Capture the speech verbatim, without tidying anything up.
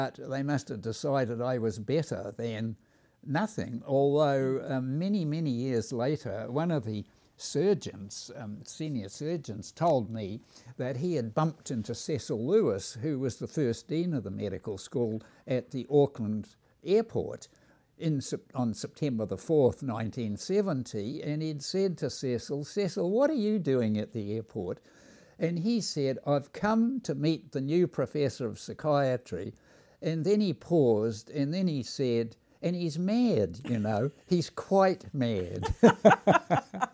But they must have decided I was better than nothing, although um, many, many years later, one of the surgeons, um, senior surgeons, told me that he had bumped into Cecil Lewis, who was the first dean of the medical school at the Auckland airport in, on September the fourth, nineteen seventy, and he'd said to Cecil, "Cecil, what are you doing at the airport?" And he said, "I've come to meet the new professor of psychiatry." And then he paused, and then he said, "And he's mad, you know, he's quite mad."